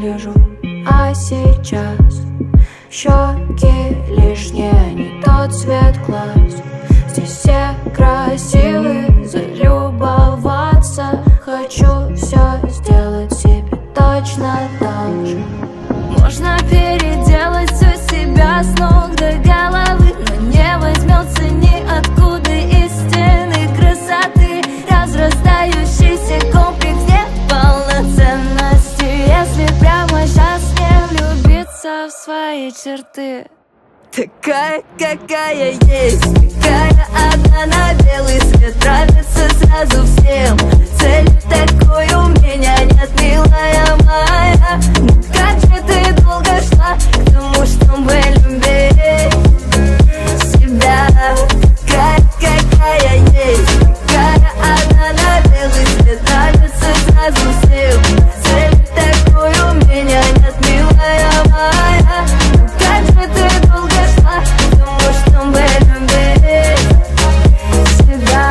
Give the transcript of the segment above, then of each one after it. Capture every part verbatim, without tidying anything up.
вижу. А сейчас щеки лишние, не тот цвет глаз. Здесь все красивые, залюбоваться. Хочу все сделать себе точно так же. Можно переделать все себя с ног до головы, но не возьмется ниоткуда истинной красоты. Разрастающийся комплекс неполноценности, если прямо сейчас не влюбиться в свои черты. Такая, какая есть, такая одна на белый свет, нравится сразу всем. Цель такой у меня нет, милая моя. Но как же ты долго шла к тому, чтобы любить себя? Такая, какая есть, такая одна на белый свет, нравится сразу всем. Цель такой у меня нет, милая моя. Но как же ты долго шла к тому, чтобы любить себя?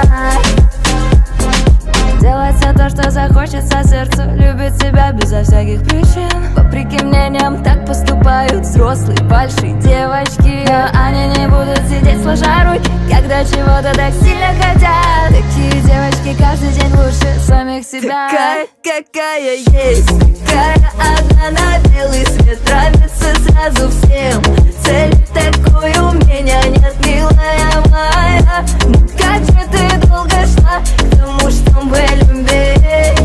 Делать все то, что захочется сердцу, любить себя безо всяких причин. Вопреки мнениям так поступают взрослые большие девочки, но они не будут сидеть сложа руки, когда чего-то так сильно хотят. Такие девочки каждый день лучше самих себя. Такая, какая есть, такая одна на белый свет, нравится сразу всем. Цель такой у меня нет, милая моя. Но как же ты долго шла к тому, чтобы любить